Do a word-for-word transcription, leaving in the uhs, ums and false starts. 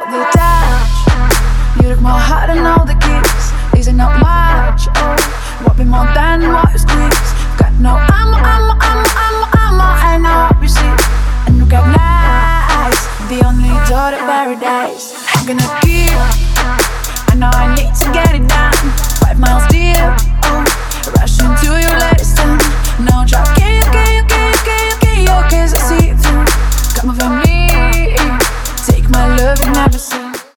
the touch. You took my heart and all the keys. Is it not much? Oh, what be more than what is squeeze? Got no ammo, ammo, ammo, ammo, ammo, and I hope you see and recognize the only door to paradise. I'm gonna give. I know I need to get it done. Five miles deep, oh, rushing to your latest time.